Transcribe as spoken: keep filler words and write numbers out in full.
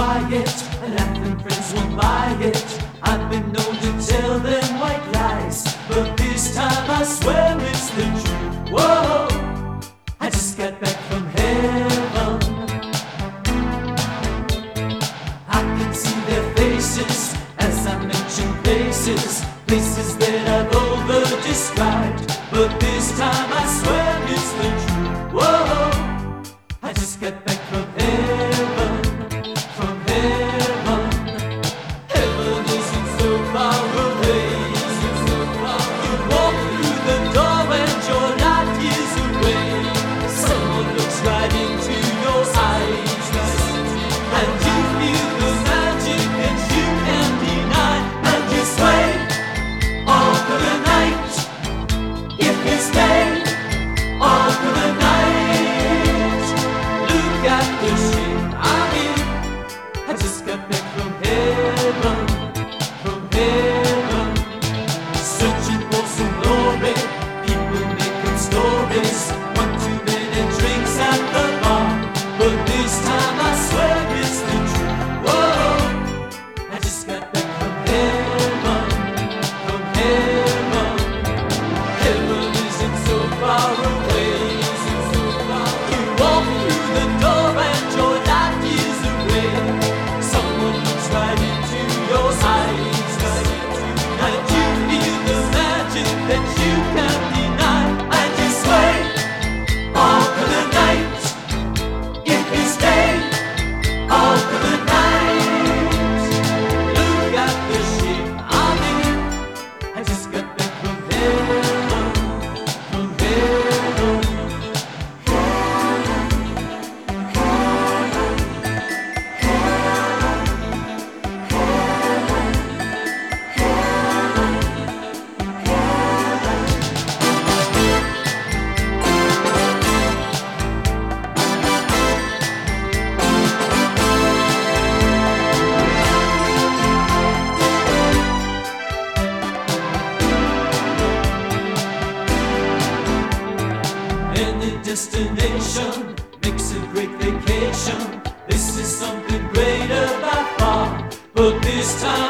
quiet, laughing friends won't buy it. I've been known to tell them white lies, but this time I swear it's the truth. Whoa, I just got back from heaven. I can see their faces as I mention places, places that I've over-described, but this time I swear it's the truth. Whoa, I just got back from heaven, from heaven. Heaven isn't so far away. You walk through the door and your light is away. Someone looks right into your eyes, and you feel the magic that you can't deny, and you sway all for the night. If you stay all for the night, look at the ship I'm in. I just got back from heaven, from heaven. Searching for some glory, people making stories. One too many drinks at the bar, but this time I swear it's the truth. Whoa, I just got back from heaven, from heaven. Heaven isn't so far away. You walk through the door and your light is away. Someone looks right into your eyes, and you feel the magic that you can't deny, and you sway all for the night. If you stay all for the night, look at the ship I'm in. I just got back from heaven, from heaven. Any destination makes a great vacation. This is something greater by far, but this time